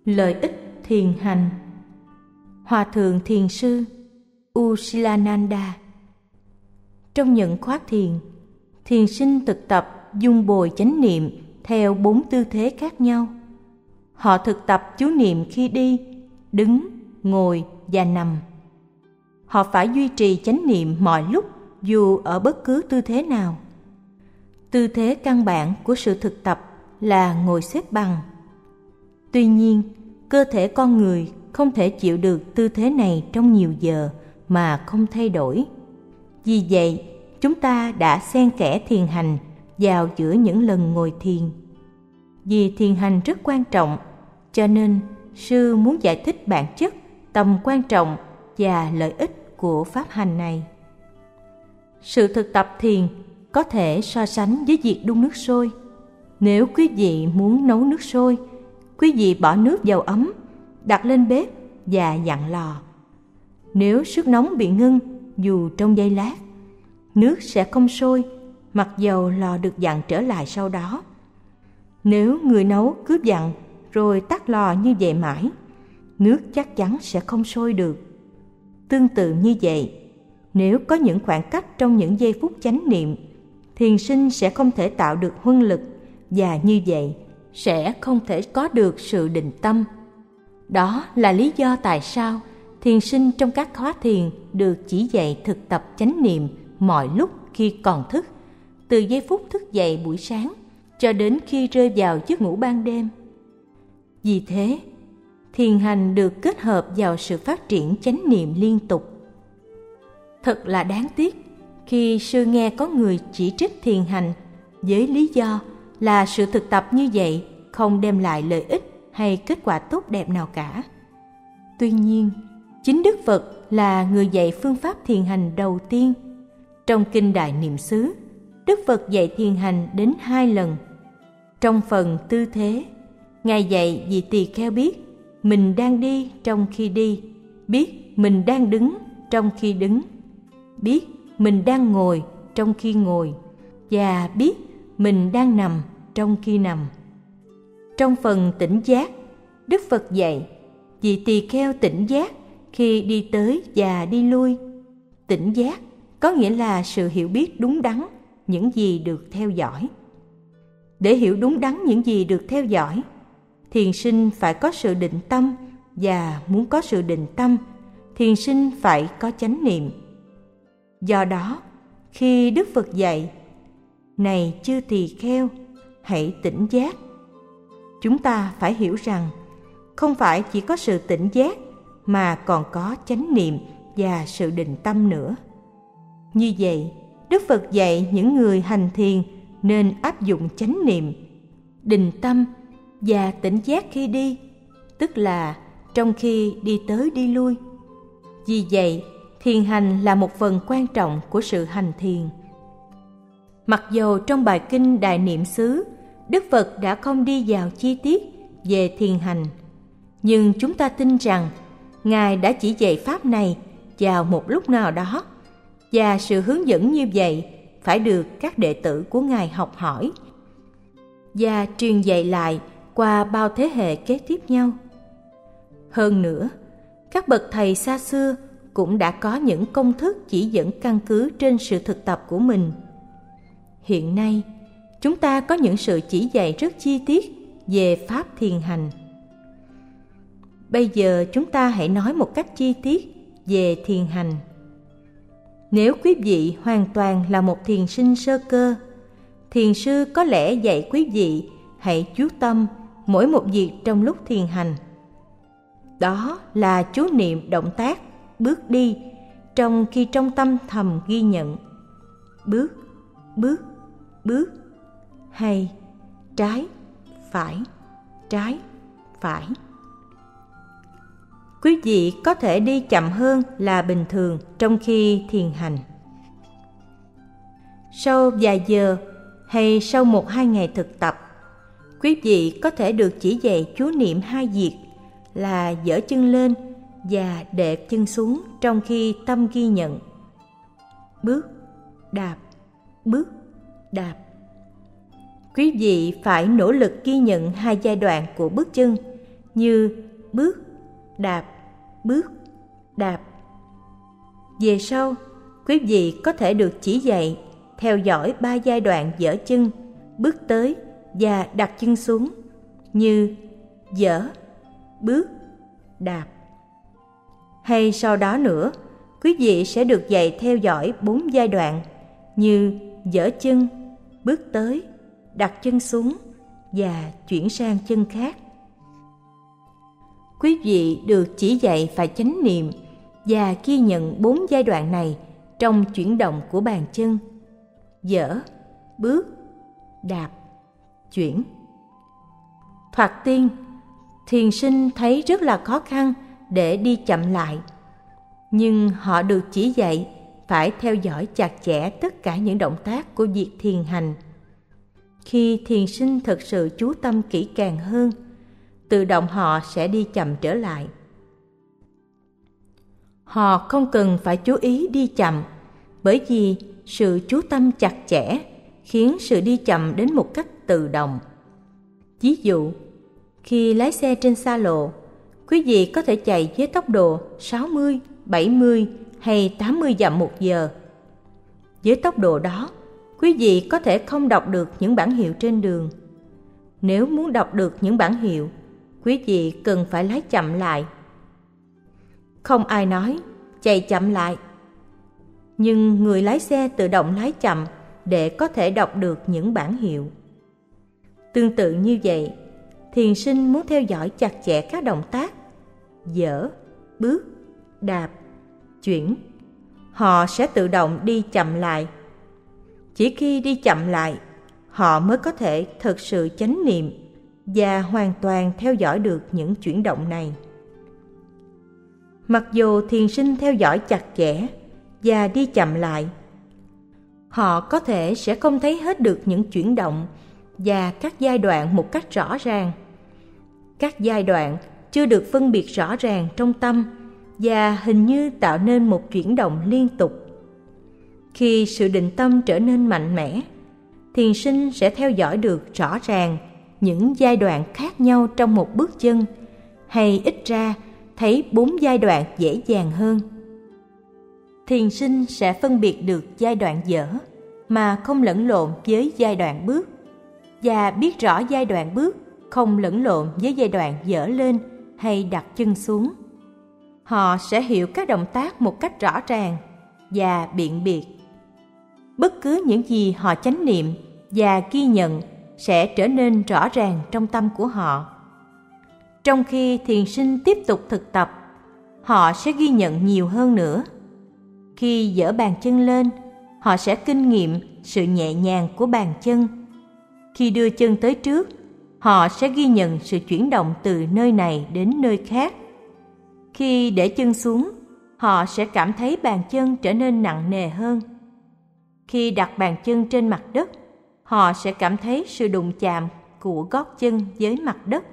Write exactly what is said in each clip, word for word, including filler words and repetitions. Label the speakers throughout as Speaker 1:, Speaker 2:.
Speaker 1: Lợi ích thiền hành. Hòa thượng thiền sư U Silananda. Trong những khóa thiền, thiền sinh thực tập dung bồi chánh niệm theo bốn tư thế khác nhau. Họ thực tập chú niệm khi đi, đứng, ngồi và nằm. Họ phải duy trì chánh niệm mọi lúc dù ở bất cứ tư thế nào. Tư thế căn bản của sự thực tập là ngồi xếp bằng. Tuy nhiên, cơ thể con người không thể chịu được tư thế này trong nhiều giờ mà không thay đổi. Vì vậy, chúng ta đã xen kẽ thiền hành vào giữa những lần ngồi thiền. Vì thiền hành rất quan trọng, cho nên sư muốn giải thích bản chất, tầm quan trọng và lợi ích của pháp hành này. Sự thực tập thiền có thể so sánh với việc đun nước sôi. Nếu quý vị muốn nấu nước sôi, quý vị bỏ nước vào ấm, đặt lên bếp và dặn lò. Nếu sức nóng bị ngưng dù trong giây lát, nước sẽ không sôi, mặc dầu lò được dặn trở lại sau đó. Nếu người nấu cứ dặn rồi tắt lò như vậy mãi, nước chắc chắn sẽ không sôi được. Tương tự như vậy, nếu có những khoảng cách trong những giây phút chánh niệm, thiền sinh sẽ không thể tạo được huân lực, và như vậy sẽ không thể có được sự định tâm. Đó là lý do tại sao thiền sinh trong các khóa thiền được chỉ dạy thực tập chánh niệm mọi lúc khi còn thức, từ giây phút thức dậy buổi sáng cho đến khi rơi vào giấc ngủ ban đêm. Vì thế, thiền hành được kết hợp vào sự phát triển chánh niệm liên tục. Thật là đáng tiếc khi sư nghe có người chỉ trích thiền hành với lý do là sự thực tập như vậy không đem lại lợi ích hay kết quả tốt đẹp nào cả. Tuy nhiên, chính Đức Phật là người dạy phương pháp thiền hành đầu tiên. Trong Kinh Đại Niệm xứ, Đức Phật dạy thiền hành đến hai lần. Trong phần tư thế, Ngài dạy vị tỳ kheo biết mình đang đi trong khi đi, biết mình đang đứng trong khi đứng, biết mình đang ngồi trong khi ngồi, và biết mình đang nằm trong khi nằm. Trong phần tỉnh giác, Đức Phật dạy vị tỳ kheo tỉnh giác khi đi tới và đi lui. Tỉnh giác có nghĩa là sự hiểu biết đúng đắn những gì được theo dõi. Để hiểu đúng đắn những gì được theo dõi, thiền sinh phải có sự định tâm, và muốn có sự định tâm, thiền sinh phải có chánh niệm. Do đó, khi Đức Phật dạy, này chư tỳ kheo, hãy tỉnh giác, chúng ta phải hiểu rằng không phải chỉ có sự tỉnh giác mà còn có chánh niệm và sự định tâm nữa. Như vậy, Đức Phật dạy những người hành thiền nên áp dụng chánh niệm, định tâm và tỉnh giác khi đi, tức là trong khi đi tới đi lui. Vì vậy, thiền hành là một phần quan trọng của sự hành thiền. Mặc dầu trong bài kinh Đại Niệm xứ, Đức Phật đã không đi vào chi tiết về thiền hành, nhưng chúng ta tin rằng Ngài đã chỉ dạy pháp này vào một lúc nào đó, và sự hướng dẫn như vậy phải được các đệ tử của Ngài học hỏi và truyền dạy lại qua bao thế hệ kế tiếp nhau. Hơn nữa, các bậc thầy xa xưa cũng đã có những công thức chỉ dẫn căn cứ trên sự thực tập của mình. Hiện nay, chúng ta có những sự chỉ dạy rất chi tiết về pháp thiền hành. Bây giờ chúng ta hãy nói một cách chi tiết về thiền hành. Nếu quý vị hoàn toàn là một thiền sinh sơ cơ, thiền sư có lẽ dạy quý vị hãy chú tâm mỗi một việc trong lúc thiền hành. Đó là chú niệm động tác, bước đi, trong khi trong tâm thầm ghi nhận. Bước, bước, bước, hay trái, phải, trái, phải. Quý vị có thể đi chậm hơn là bình thường trong khi thiền hành. Sau vài giờ hay sau một hai ngày thực tập, quý vị có thể được chỉ dạy chú niệm hai việc là giở chân lên và để chân xuống trong khi tâm ghi nhận. Bước, đạp, bước, đạp. Quý vị phải nỗ lực ghi nhận hai giai đoạn của bước chân như bước, đạp, bước, đạp. Về sau, quý vị có thể được chỉ dạy theo dõi ba giai đoạn dở chân, bước tới và đặt chân xuống như dở, bước, đạp. Hay sau đó nữa, quý vị sẽ được dạy theo dõi bốn giai đoạn như dở chân, bước tới, đặt chân xuống và chuyển sang chân khác. Quý vị được chỉ dạy phải chánh niệm và ghi nhận bốn giai đoạn này trong chuyển động của bàn chân: dở, bước, đạp, chuyển. Thoạt tiên, thiền sinh thấy rất là khó khăn để đi chậm lại, nhưng họ được chỉ dạy phải theo dõi chặt chẽ tất cả những động tác của việc thiền hành. Khi thiền sinh thực sự chú tâm kỹ càng hơn, tự động họ sẽ đi chậm trở lại. Họ không cần phải chú ý đi chậm, bởi vì sự chú tâm chặt chẽ khiến sự đi chậm đến một cách tự động. Ví dụ, khi lái xe trên xa lộ, quý vị có thể chạy với tốc độ sáu mươi, bảy mươi hay tám mươi dặm một giờ. Với tốc độ đó, quý vị có thể không đọc được những bảng hiệu trên đường. Nếu muốn đọc được những bảng hiệu, quý vị cần phải lái chậm lại. Không ai nói chạy chậm lại, nhưng người lái xe tự động lái chậm để có thể đọc được những bảng hiệu. Tương tự như vậy, thiền sinh muốn theo dõi chặt chẽ các động tác dở, bước, đạp, chuyển, họ sẽ tự động đi chậm lại. Chỉ khi đi chậm lại, họ mới có thể thực sự chánh niệm và hoàn toàn theo dõi được những chuyển động này. Mặc dù thiền sinh theo dõi chặt chẽ và đi chậm lại, họ có thể sẽ không thấy hết được những chuyển động và các giai đoạn một cách rõ ràng. Các giai đoạn chưa được phân biệt rõ ràng trong tâm và hình như tạo nên một chuyển động liên tục. Khi sự định tâm trở nên mạnh mẽ, thiền sinh sẽ theo dõi được rõ ràng những giai đoạn khác nhau trong một bước chân, hay ít ra thấy bốn giai đoạn dễ dàng hơn. Thiền sinh sẽ phân biệt được giai đoạn dở mà không lẫn lộn với giai đoạn bước, và biết rõ giai đoạn bước không lẫn lộn với giai đoạn dở lên hay đặt chân xuống. Họ sẽ hiểu các động tác một cách rõ ràng và biện biệt. Bất cứ những gì họ chánh niệm và ghi nhận sẽ trở nên rõ ràng trong tâm của họ. Trong khi thiền sinh tiếp tục thực tập, họ sẽ ghi nhận nhiều hơn nữa. Khi giở bàn chân lên, họ sẽ kinh nghiệm sự nhẹ nhàng của bàn chân. Khi đưa chân tới trước, họ sẽ ghi nhận sự chuyển động từ nơi này đến nơi khác. Khi để chân xuống, họ sẽ cảm thấy bàn chân trở nên nặng nề hơn. Khi đặt bàn chân trên mặt đất, họ sẽ cảm thấy sự đụng chạm của gót chân với mặt đất.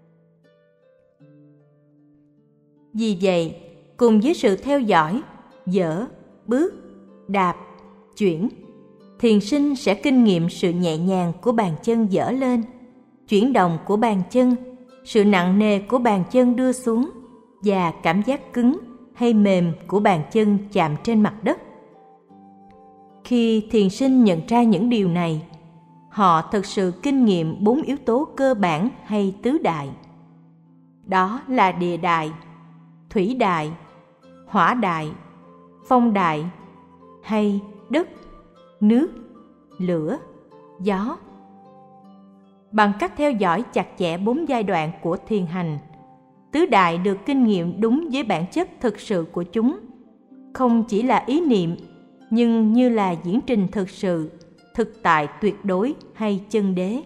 Speaker 1: Vì vậy, cùng với sự theo dõi, dở, bước, đạp, chuyển, thiền sinh sẽ kinh nghiệm sự nhẹ nhàng của bàn chân dở lên, chuyển động của bàn chân, sự nặng nề của bàn chân đưa xuống và cảm giác cứng hay mềm của bàn chân chạm trên mặt đất. Khi thiền sinh nhận ra những điều này, họ thực sự kinh nghiệm bốn yếu tố cơ bản hay tứ đại. Đó là địa đại, thủy đại, hỏa đại, phong đại hay đất, nước, lửa, gió. Bằng cách theo dõi chặt chẽ bốn giai đoạn của thiền hành, tứ đại được kinh nghiệm đúng với bản chất thực sự của chúng, không chỉ là ý niệm, nhưng như là diễn trình thực sự, thực tại tuyệt đối hay chân đế.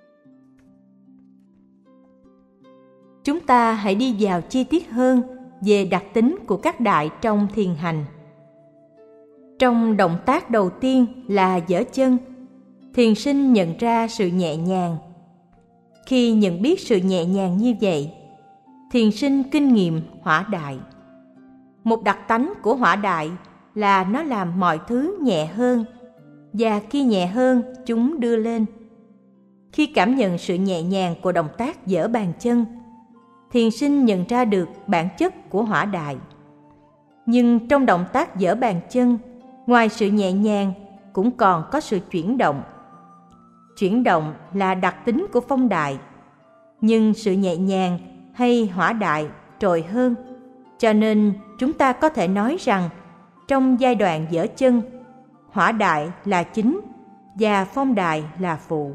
Speaker 1: Chúng ta hãy đi vào chi tiết hơn về đặc tính của các đại trong thiền hành. Trong động tác đầu tiên là giở chân, thiền sinh nhận ra sự nhẹ nhàng. Khi nhận biết sự nhẹ nhàng như vậy, thiền sinh kinh nghiệm hỏa đại. Một đặc tánh của hỏa đại là nó làm mọi thứ nhẹ hơn, và khi nhẹ hơn, chúng đưa lên. Khi cảm nhận sự nhẹ nhàng của động tác giở bàn chân, thiền sinh nhận ra được bản chất của hỏa đại. Nhưng trong động tác giở bàn chân, ngoài sự nhẹ nhàng cũng còn có sự chuyển động. Chuyển động là đặc tính của phong đại, nhưng sự nhẹ nhàng hay hỏa đại trội hơn, cho nên chúng ta có thể nói rằng trong giai đoạn giở chân, hỏa đại là chính và phong đại là phụ.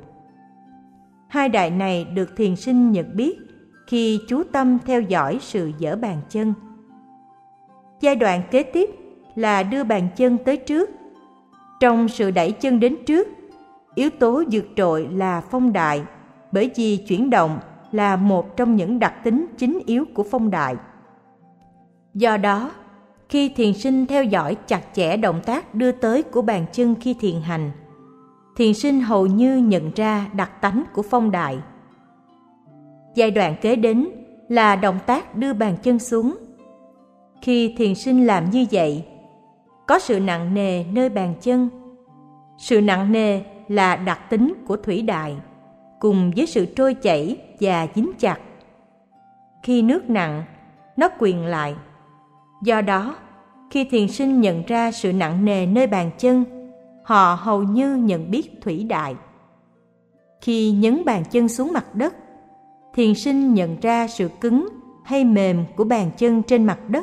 Speaker 1: Hai đại này được thiền sinh nhận biết khi chú tâm theo dõi sự giở bàn chân. Giai đoạn kế tiếp là đưa bàn chân tới trước. Trong sự đẩy chân đến trước, yếu tố vượt trội là phong đại, bởi vì chuyển động là một trong những đặc tính chính yếu của phong đại. Do đó, khi thiền sinh theo dõi chặt chẽ động tác đưa tới của bàn chân khi thiền hành, thiền sinh hầu như nhận ra đặc tánh của phong đại. Giai đoạn kế đến là động tác đưa bàn chân xuống. Khi thiền sinh làm như vậy, có sự nặng nề nơi bàn chân. Sự nặng nề là đặc tính của thủy đại, cùng với sự trôi chảy và dính chặt. Khi nước nặng, nó quuyền lại. Do đó, khi thiền sinh nhận ra sự nặng nề nơi bàn chân, họ hầu như nhận biết thủy đại. Khi nhấn bàn chân xuống mặt đất, thiền sinh nhận ra sự cứng hay mềm của bàn chân trên mặt đất.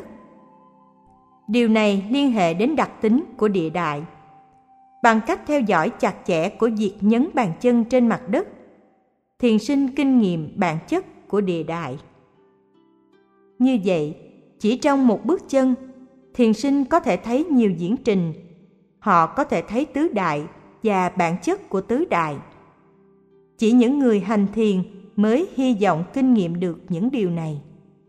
Speaker 1: Điều này liên hệ đến đặc tính của địa đại. Bằng cách theo dõi chặt chẽ của việc nhấn bàn chân trên mặt đất, thiền sinh kinh nghiệm bản chất của địa đại. Như vậy, chỉ trong một bước chân, thiền sinh có thể thấy nhiều diễn trình. Họ có thể thấy tứ đại và bản chất của tứ đại. Chỉ những người hành thiền mới hy vọng kinh nghiệm được những điều này.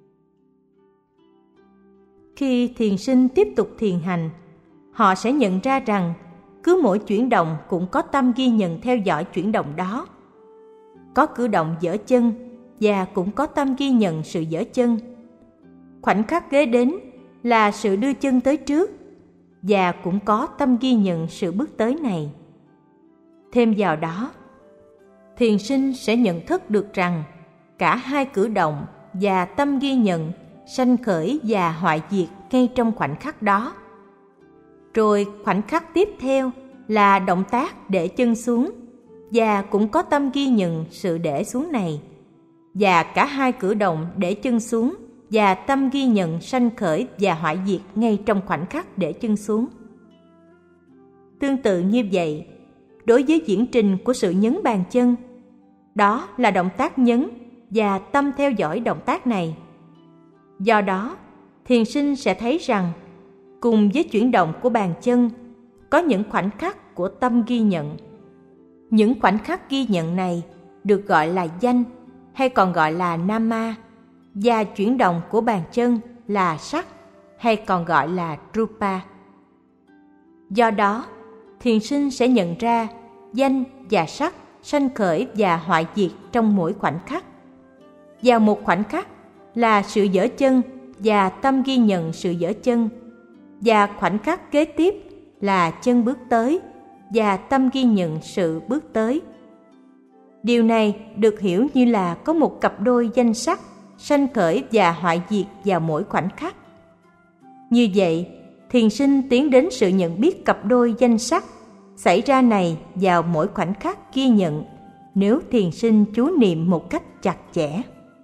Speaker 1: Khi thiền sinh tiếp tục thiền hành, họ sẽ nhận ra rằng cứ mỗi chuyển động cũng có tâm ghi nhận theo dõi chuyển động đó. Có cử động giở chân và cũng có tâm ghi nhận sự giở chân. Khoảnh khắc kế đến là sự đưa chân tới trước và cũng có tâm ghi nhận sự bước tới này. Thêm vào đó, thiền sinh sẽ nhận thức được rằng cả hai cử động và tâm ghi nhận sanh khởi và hoại diệt ngay trong khoảnh khắc đó. Rồi khoảnh khắc tiếp theo là động tác để chân xuống và cũng có tâm ghi nhận sự để xuống này. Và cả hai cử động để chân xuống và tâm ghi nhận sanh khởi và hoại diệt ngay trong khoảnh khắc để chân xuống. Tương tự như vậy, đối với diễn trình của sự nhấn bàn chân, đó là động tác nhấn và tâm theo dõi động tác này. Do đó, thiền sinh sẽ thấy rằng cùng với chuyển động của bàn chân, có những khoảnh khắc của tâm ghi nhận. Những khoảnh khắc ghi nhận này được gọi là danh hay còn gọi là nama, và chuyển động của bàn chân là sắc hay còn gọi là rupa. Do đó, thiền sinh sẽ nhận ra danh và sắc sanh khởi và hoại diệt trong mỗi khoảnh khắc. Vào một khoảnh khắc là sự giở chân và tâm ghi nhận sự giở chân, và khoảnh khắc kế tiếp là chân bước tới và tâm ghi nhận sự bước tới. Điều này được hiểu như là có một cặp đôi danh sắc sanh khởi và hoại diệt vào mỗi khoảnh khắc. Như vậy, thiền sinh tiến đến sự nhận biết cặp đôi danh sắc xảy ra này vào mỗi khoảnh khắc ghi nhận, nếu thiền sinh chú niệm một cách chặt chẽ.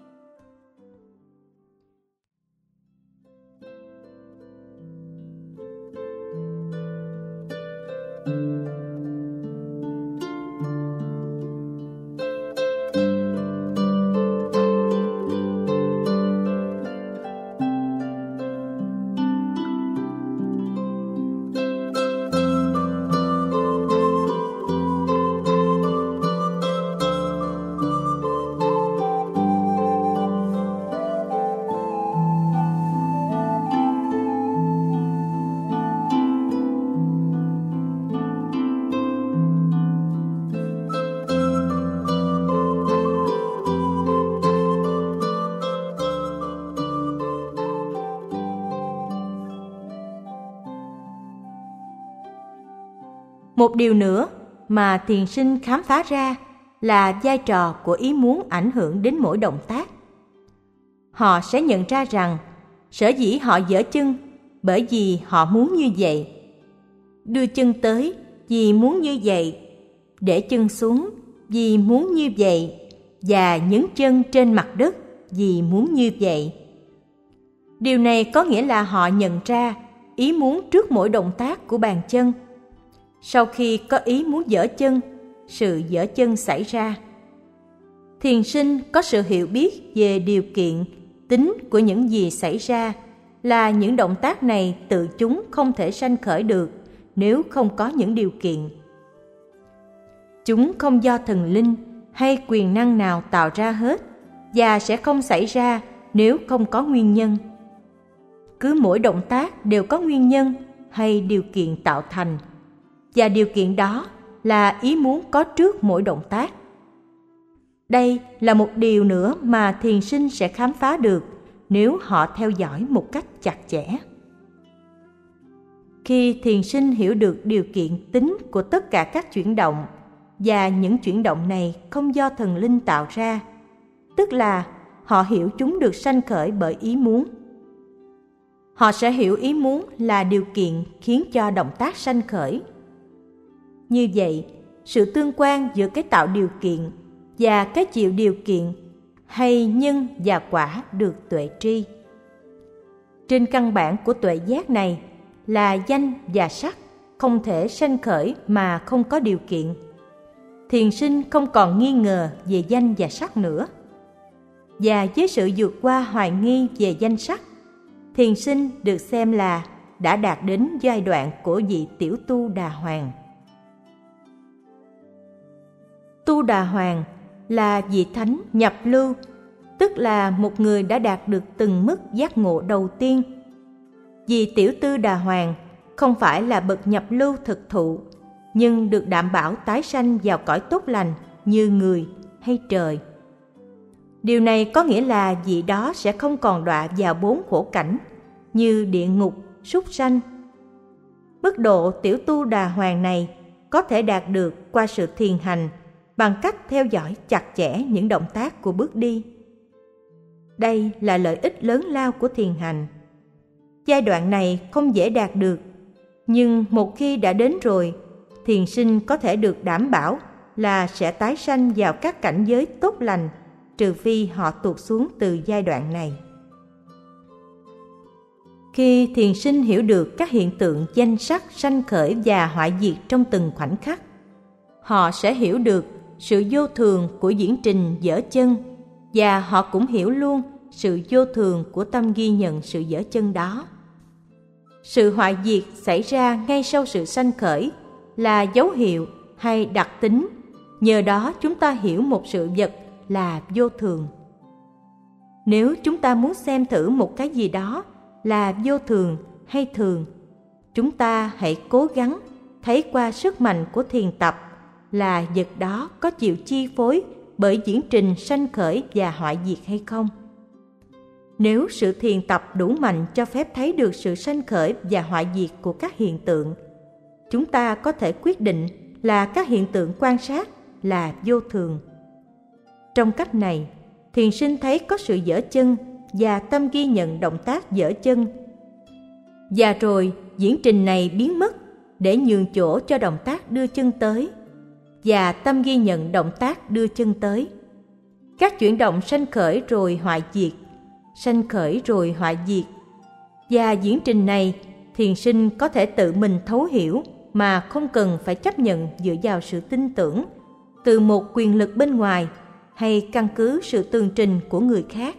Speaker 1: Một điều nữa mà thiền sinh khám phá ra là vai trò của ý muốn ảnh hưởng đến mỗi động tác. họ sẽ nhận ra rằng sở dĩ họ giở chân bởi vì họ muốn như vậy, đưa chân tới vì muốn như vậy, để chân xuống vì muốn như vậy, và nhấn chân trên mặt đất vì muốn như vậy. Điều này có nghĩa là họ nhận ra ý muốn trước mỗi động tác của bàn chân. Sau khi có ý muốn giở chân, sự giở chân xảy ra. Thiền sinh có sự hiểu biết về điều kiện, tính của những gì xảy ra, là những động tác này tự chúng không thể sanh khởi được nếu không có những điều kiện. Chúng không do thần linh hay quyền năng nào tạo ra hết, và sẽ không xảy ra nếu không có nguyên nhân. Cứ mỗi động tác đều có nguyên nhân hay điều kiện tạo thành, và điều kiện đó là ý muốn có trước mỗi động tác. Đây là một điều nữa mà thiền sinh sẽ khám phá được nếu họ theo dõi một cách chặt chẽ. Khi thiền sinh hiểu được điều kiện tính của tất cả các chuyển động, và những chuyển động này không do thần linh tạo ra, tức là họ hiểu chúng được sanh khởi bởi ý muốn. Họ sẽ hiểu ý muốn là điều kiện khiến cho động tác sanh khởi. Như vậy, sự tương quan giữa cái tạo điều kiện và cái chịu điều kiện hay nhân và quả được tuệ tri. Trên căn bản của tuệ giác này là danh và sắc không thể sanh khởi mà không có điều kiện. Thiền sinh không còn nghi ngờ về danh và sắc nữa. Và với sự vượt qua hoài nghi về danh sắc, thiền sinh được xem là đã đạt đến giai đoạn của vị tiểu tu đà hoàng. Tu đà hoàng là vị thánh nhập lưu, tức là một người đã đạt được từng mức giác ngộ đầu tiên. Vị tiểu tư đà hoàng không phải là bậc nhập lưu thực thụ, nhưng được đảm bảo tái sanh vào cõi tốt lành như người hay trời. Điều này có nghĩa là vị đó sẽ không còn đọa vào bốn khổ cảnh như địa ngục, súc sanh. Mức độ tiểu tu đà hoàng này có thể đạt được qua sự thiền hành bằng cách theo dõi chặt chẽ những động tác của bước đi. Đây là lợi ích lớn lao của thiền hành. Giai đoạn này không dễ đạt được, nhưng một khi đã đến rồi, thiền sinh có thể được đảm bảo là sẽ tái sanh vào các cảnh giới tốt lành, trừ phi họ tuột xuống từ giai đoạn này. Khi thiền sinh hiểu được các hiện tượng danh sắc sanh khởi và hoại diệt trong từng khoảnh khắc, họ sẽ hiểu được sự vô thường của diễn trình giở chân, và họ cũng hiểu luôn sự vô thường của tâm ghi nhận sự giở chân đó. Sự hoại diệt xảy ra ngay sau sự sanh khởi là dấu hiệu hay đặc tính, nhờ đó chúng ta hiểu một sự vật là vô thường. Nếu chúng ta muốn xem thử một cái gì đó là vô thường hay thường, chúng ta hãy cố gắng thấy qua sức mạnh của thiền tập là vật đó có chịu chi phối bởi diễn trình sanh khởi và hoại diệt hay không. Nếu sự thiền tập đủ mạnh cho phép thấy được sự sanh khởi và hoại diệt của các hiện tượng, chúng ta có thể quyết định là các hiện tượng quan sát là vô thường. Trong cách này, thiền sinh thấy có sự giở chân và tâm ghi nhận động tác giở chân. Và rồi diễn trình này biến mất để nhường chỗ cho động tác đưa chân tới, và tâm ghi nhận động tác đưa chân tới. Các chuyển động sanh khởi rồi hoại diệt, sanh khởi rồi hoại diệt. Và diễn trình này, thiền sinh có thể tự mình thấu hiểu mà không cần phải chấp nhận dựa vào sự tin tưởng từ một quyền lực bên ngoài hay căn cứ sự tường trình của người khác.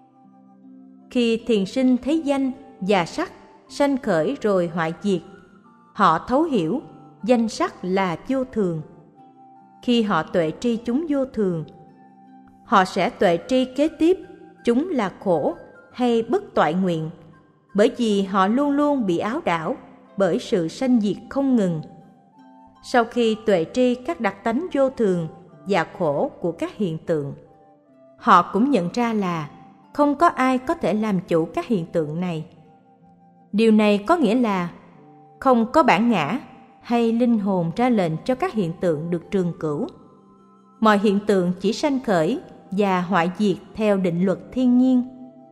Speaker 1: Khi thiền sinh thấy danh và sắc sanh khởi rồi hoại diệt, họ thấu hiểu danh sắc là vô thường. Khi họ tuệ tri chúng vô thường, họ sẽ tuệ tri kế tiếp chúng là khổ hay bất toại nguyện, bởi vì họ luôn luôn bị áo đảo bởi sự sanh diệt không ngừng. Sau khi tuệ tri các đặc tánh vô thường và khổ của các hiện tượng, họ cũng nhận ra là không có ai có thể làm chủ các hiện tượng này. Điều này có nghĩa là không có bản ngã hay linh hồn ra lệnh cho các hiện tượng được trường cửu. Mọi hiện tượng chỉ sanh khởi và hoại diệt theo định luật thiên nhiên,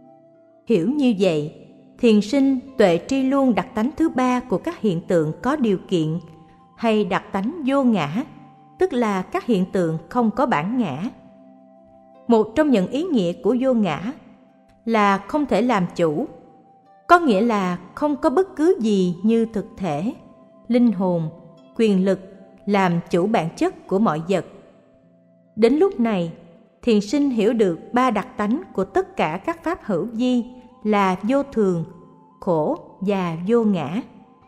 Speaker 1: Hiểu như vậy, thiền sinh tuệ tri luôn đặc tánh thứ ba của các hiện tượng có điều kiện, hay đặc tánh vô ngã, tức là các hiện tượng không có bản ngã. Một trong những ý nghĩa của vô ngã là không thể làm chủ, có nghĩa là không có bất cứ gì như thực thể, linh hồn, quyền lực làm chủ bản chất của mọi vật. Đến lúc này, thiền sinh hiểu được ba đặc tánh của tất cả các pháp hữu vi là vô thường, khổ và vô ngã.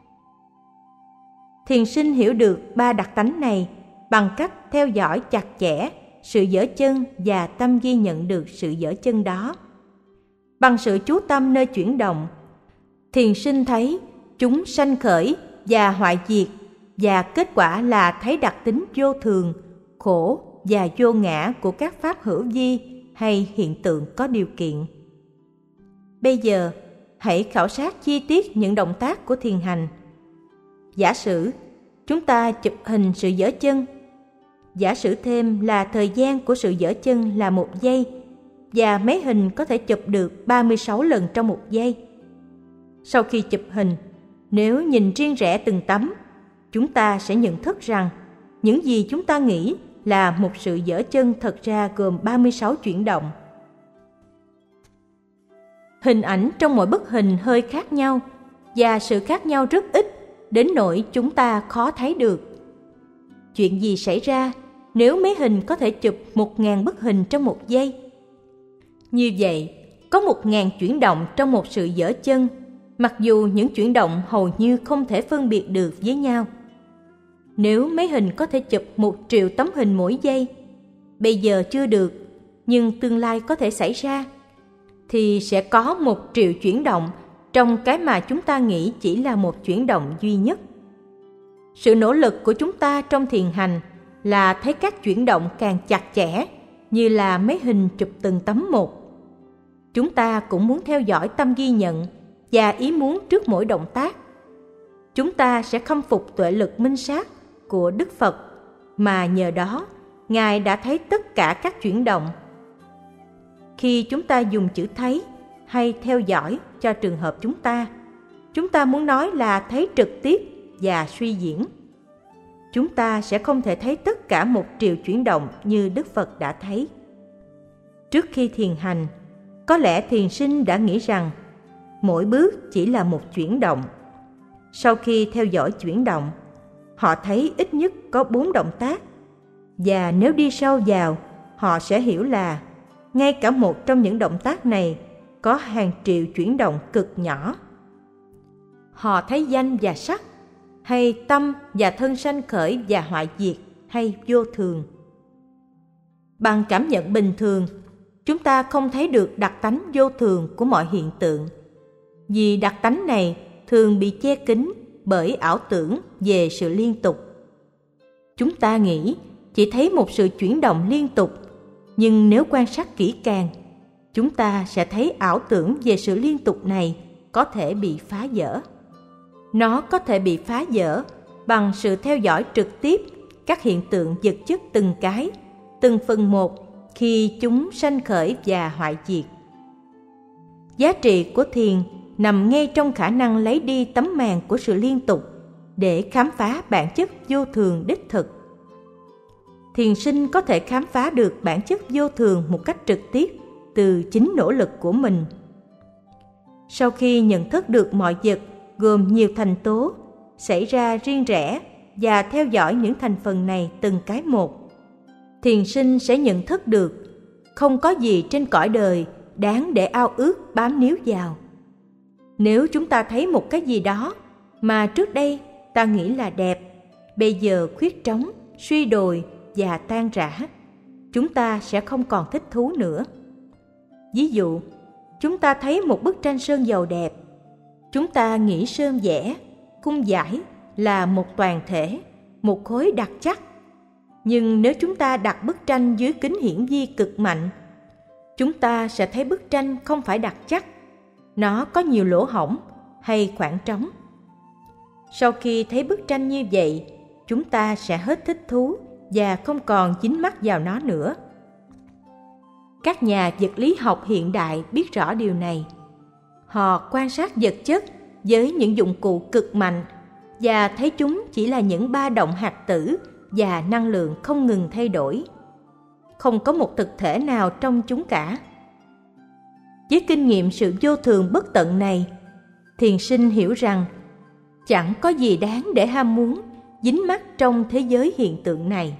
Speaker 1: Thiền sinh hiểu được ba đặc tánh này bằng cách theo dõi chặt chẽ sự dở chân và tâm ghi nhận được sự dở chân đó. Bằng sự chú tâm nơi chuyển động, thiền sinh thấy chúng sanh khởi và hoại diệt, và kết quả là thấy đặc tính vô thường, khổ và vô ngã của các pháp hữu vi hay hiện tượng có điều kiện. Bây giờ, hãy khảo sát chi tiết những động tác của thiền hành. Giả sử chúng ta chụp hình sự dở chân. Giả sử thêm là thời gian của sự dở chân là một giây, và máy hình có thể chụp được ba mươi sáu lần trong một giây. Sau khi chụp hình, nếu nhìn riêng rẽ từng tấm, chúng ta sẽ nhận thức rằng những gì chúng ta nghĩ là một sự dở chân thật ra gồm ba mươi sáu chuyển động. Hình ảnh trong mỗi bức hình hơi khác nhau, và sự khác nhau rất ít, đến nỗi chúng ta khó thấy được. Chuyện gì xảy ra nếu máy hình có thể chụp một ngàn bức hình trong một giây? Như vậy, có một ngàn chuyển động trong một sự dở chân, mặc dù những chuyển động hầu như không thể phân biệt được với nhau. Nếu máy hình có thể chụp một triệu tấm hình mỗi giây, bây giờ chưa được, nhưng tương lai có thể xảy ra, thì sẽ có một triệu chuyển động trong cái mà chúng ta nghĩ chỉ là một chuyển động duy nhất. Sự nỗ lực của chúng ta trong thiền hành là thấy các chuyển động càng chặt chẽ, như là máy hình chụp từng tấm một. Chúng ta cũng muốn theo dõi tâm ghi nhận và ý muốn trước mỗi động tác. Chúng ta sẽ khâm phục tuệ lực minh sát của Đức Phật, mà nhờ đó Ngài đã thấy tất cả các chuyển động. Khi chúng ta dùng chữ thấy hay theo dõi cho trường hợp chúng ta, chúng ta muốn nói là thấy trực tiếp và suy diễn. Chúng ta sẽ không thể thấy tất cả một triệu chuyển động như Đức Phật đã thấy. Trước khi thiền hành, có lẽ thiền sinh đã nghĩ rằng mỗi bước chỉ là một chuyển động. Sau khi theo dõi chuyển động, họ thấy ít nhất có bốn động tác, và nếu đi sâu vào, họ sẽ hiểu là ngay cả một trong những động tác này có hàng triệu chuyển động cực nhỏ. Họ thấy danh và sắc, hay tâm và thân sanh khởi và hoại diệt, hay vô thường. Bằng cảm nhận bình thường, chúng ta không thấy được đặc tánh vô thường của mọi hiện tượng, vì đặc tánh này thường bị che kín bởi ảo tưởng về sự liên tục. Chúng ta nghĩ chỉ thấy một sự chuyển động liên tục, nhưng nếu quan sát kỹ càng, chúng ta sẽ thấy ảo tưởng về sự liên tục này có thể bị phá vỡ. Nó có thể bị phá vỡ bằng sự theo dõi trực tiếp các hiện tượng vật chất từng cái, từng phần một khi chúng sanh khởi và hoại diệt. Giá trị của thiền nằm ngay trong khả năng lấy đi tấm màn của sự liên tục để khám phá bản chất vô thường đích thực. Thiền sinh có thể khám phá được bản chất vô thường một cách trực tiếp từ chính nỗ lực của mình. Sau khi nhận thức được mọi vật gồm nhiều thành tố xảy ra riêng rẽ và theo dõi những thành phần này từng cái một, thiền sinh sẽ nhận thức được không có gì trên cõi đời đáng để ao ước bám níu vào. Nếu chúng ta thấy một cái gì đó mà trước đây ta nghĩ là đẹp, bây giờ khuyết trống, suy đồi và tan rã, chúng ta sẽ không còn thích thú nữa. Ví dụ, chúng ta thấy một bức tranh sơn dầu đẹp, chúng ta nghĩ sơn vẽ, cung vải là một toàn thể, một khối đặc chắc. Nhưng nếu chúng ta đặt bức tranh dưới kính hiển vi cực mạnh, chúng ta sẽ thấy bức tranh không phải đặc chắc, nó có nhiều lỗ hổng hay khoảng trống. Sau khi thấy bức tranh như vậy, chúng ta sẽ hết thích thú và không còn dính mắc vào nó nữa. Các nhà vật lý học hiện đại biết rõ điều này. Họ quan sát vật chất với những dụng cụ cực mạnh và thấy chúng chỉ là những ba động hạt tử và năng lượng không ngừng thay đổi. Không có một thực thể nào trong chúng cả. Với kinh nghiệm sự vô thường bất tận này, thiền sinh hiểu rằng chẳng có gì đáng để ham muốn, dính mắc trong thế giới hiện tượng này.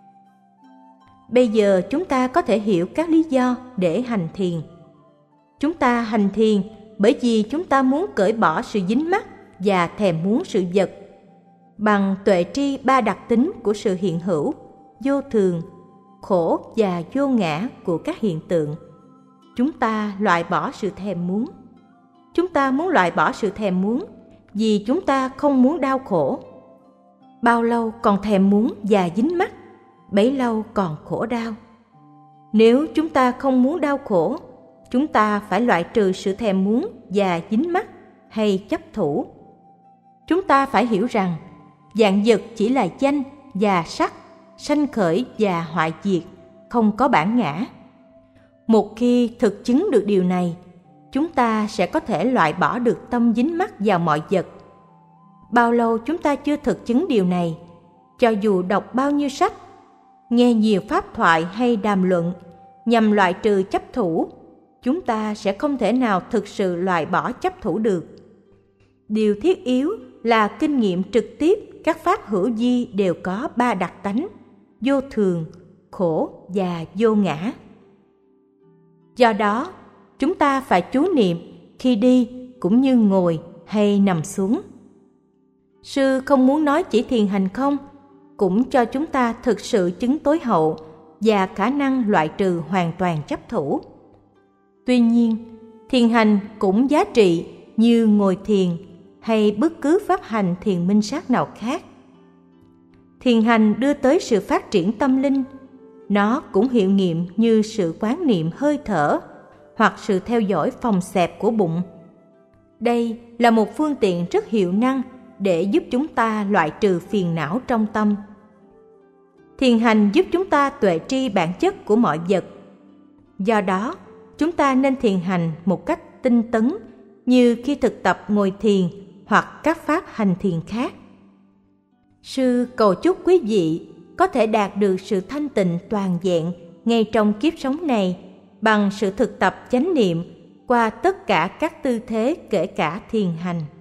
Speaker 1: Bây giờ chúng ta có thể hiểu các lý do để hành thiền. Chúng ta hành thiền bởi vì chúng ta muốn cởi bỏ sự dính mắc và thèm muốn sự vật. Bằng tuệ tri ba đặc tính của sự hiện hữu, vô thường, khổ và vô ngã của các hiện tượng, chúng ta loại bỏ sự thèm muốn. Chúng ta muốn loại bỏ sự thèm muốn vì chúng ta không muốn đau khổ. Bao lâu còn thèm muốn và dính mắc, bấy lâu còn khổ đau. Nếu chúng ta không muốn đau khổ, chúng ta phải loại trừ sự thèm muốn và dính mắc hay chấp thủ. Chúng ta phải hiểu rằng vạn vật chỉ là danh và sắc, sanh khởi và hoại diệt, không có bản ngã. Một khi thực chứng được điều này, chúng ta sẽ có thể loại bỏ được tâm dính mắc vào mọi vật. Bao lâu chúng ta chưa thực chứng điều này, cho dù đọc bao nhiêu sách, nghe nhiều pháp thoại hay đàm luận nhằm loại trừ chấp thủ, chúng ta sẽ không thể nào thực sự loại bỏ chấp thủ được. Điều thiết yếu là kinh nghiệm trực tiếp các pháp hữu vi đều có ba đặc tánh: vô thường, khổ và vô ngã. Do đó, chúng ta phải chú niệm khi đi cũng như ngồi hay nằm xuống. Sư không muốn nói chỉ thiền hành không, cũng cho chúng ta thực sự chứng tối hậu và khả năng loại trừ hoàn toàn chấp thủ. Tuy nhiên, thiền hành cũng giá trị như ngồi thiền hay bất cứ pháp hành thiền minh sát nào khác. Thiền hành đưa tới sự phát triển tâm linh. Nó cũng hiệu nghiệm như sự quán niệm hơi thở hoặc sự theo dõi phòng xẹp của bụng. Đây là một phương tiện rất hiệu năng để giúp chúng ta loại trừ phiền não trong tâm. Thiền hành giúp chúng ta tuệ tri bản chất của mọi vật. Do đó, chúng ta nên thiền hành một cách tinh tấn như khi thực tập ngồi thiền hoặc các pháp hành thiền khác. Sư cầu chúc quý vị có thể đạt được sự thanh tịnh toàn vẹn ngay trong kiếp sống này bằng sự thực tập chánh niệm qua tất cả các tư thế kể cả thiền hành.